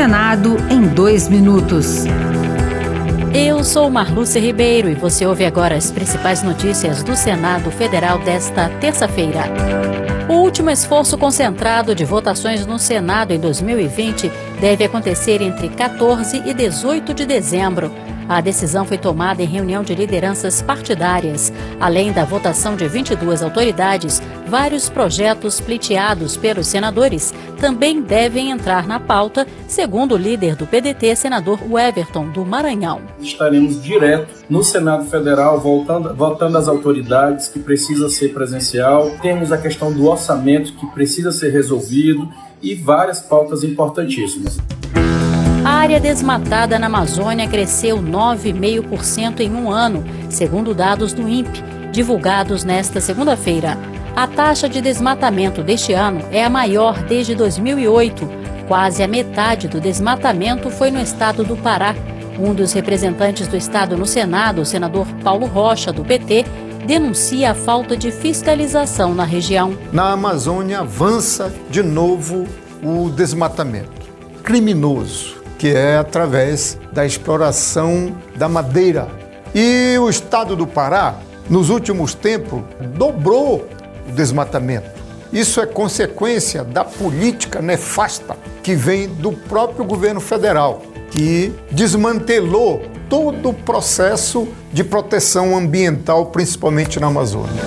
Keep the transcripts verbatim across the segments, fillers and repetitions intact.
Senado em dois minutos. Eu sou Marlúcia Ribeiro e você ouve agora as principais notícias do Senado Federal desta terça-feira. O último esforço concentrado de votações no Senado em dois mil e vinte deve acontecer entre quatorze e dezoito de dezembro. A decisão foi tomada em reunião de lideranças partidárias. Além da votação de vinte e duas autoridades, vários projetos pleiteados pelos senadores também devem entrar na pauta, segundo o líder do P D T, senador Everton, do Maranhão. Estaremos direto no Senado Federal, voltando, votando as autoridades, que precisa ser presencial. Temos a questão do orçamento, que precisa ser resolvido, e várias pautas importantíssimas. A área desmatada na Amazônia cresceu nove vírgula cinco por cento em um ano, segundo dados do INPE, divulgados nesta segunda-feira. A taxa de desmatamento deste ano é a maior desde dois mil e oito. Quase a metade do desmatamento foi no estado do Pará. Um dos representantes do estado no Senado, o senador Paulo Rocha, do P T, denuncia a falta de fiscalização na região. Na Amazônia avança de novo o desmatamento criminoso, que é através da exploração da madeira. E o estado do Pará, nos últimos tempos, dobrou o desmatamento. Isso é consequência da política nefasta que vem do próprio governo federal, que desmantelou todo o processo de proteção ambiental, principalmente na Amazônia.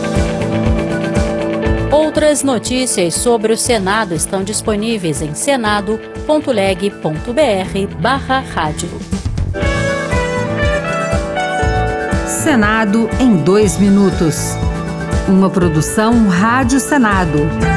Outras notícias sobre o Senado estão disponíveis em senado ponto leg ponto br barra rádio. Senado em dois minutos. Uma produção Rádio Senado.